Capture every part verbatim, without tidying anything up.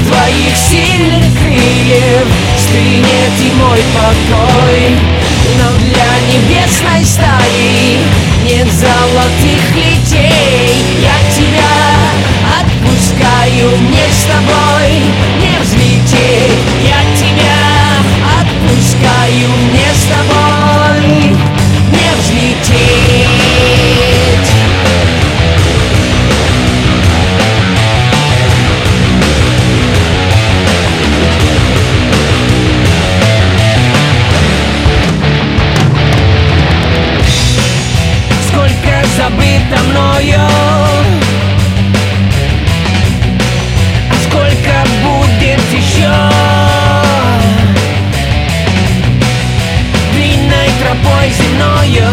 твоих сильных крыльев стынет и мой покой. Но для небесной стаи нет золотых летей. Я тебя отпускаю, мне с тобой не взлететь. Я тебя отпускаю, мне с тобой не взлететь. Сколько забыто мною, а сколько будет еще длинной тропой земною.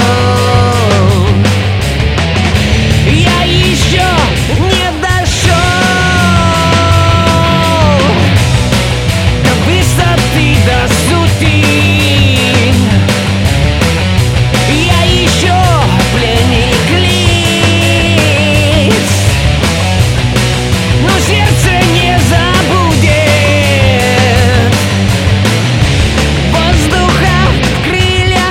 Я еще не дошел до высоты, до сути. Я еще пленник лиц, но сердце не забудет воздуха в крыльях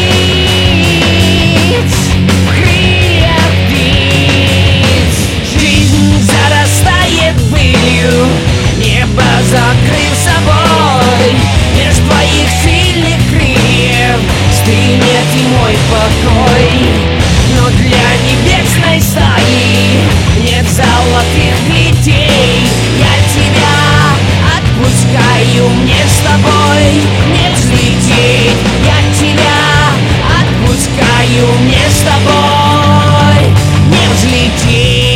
птиц, в крыльях птиц. Жизнь зарастает пылью, небо закрыв собой. Меж твоих сильных крыльев стынет и мой покой. Но для небесной стаи нет золотых плетей. Я тебя отпускаю, мне с тобой не взлететь. Я тебя отпускаю, мне с тобой не взлететь.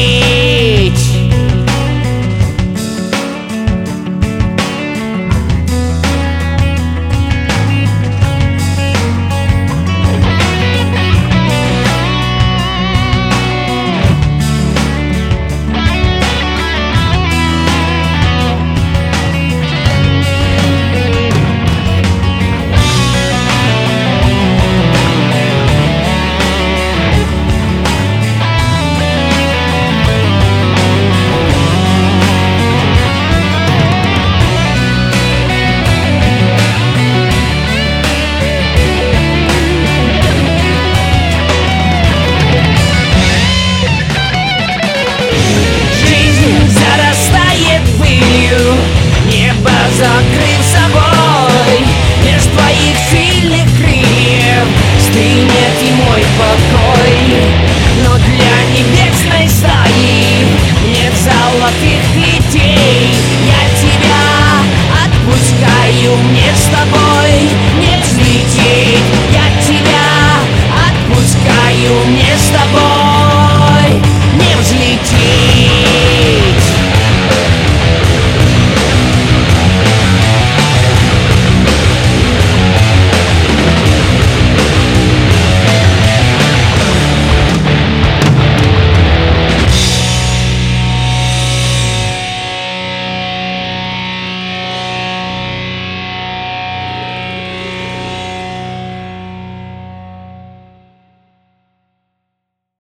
Небо закрыв собой. Меж твоих сильных крыльев стынет и мой покой. Но для небесной стаи нет золотых плетей. Я тебя отпускаю, мне с тобой не взлететь. Я тебя отпускаю, мне с тобой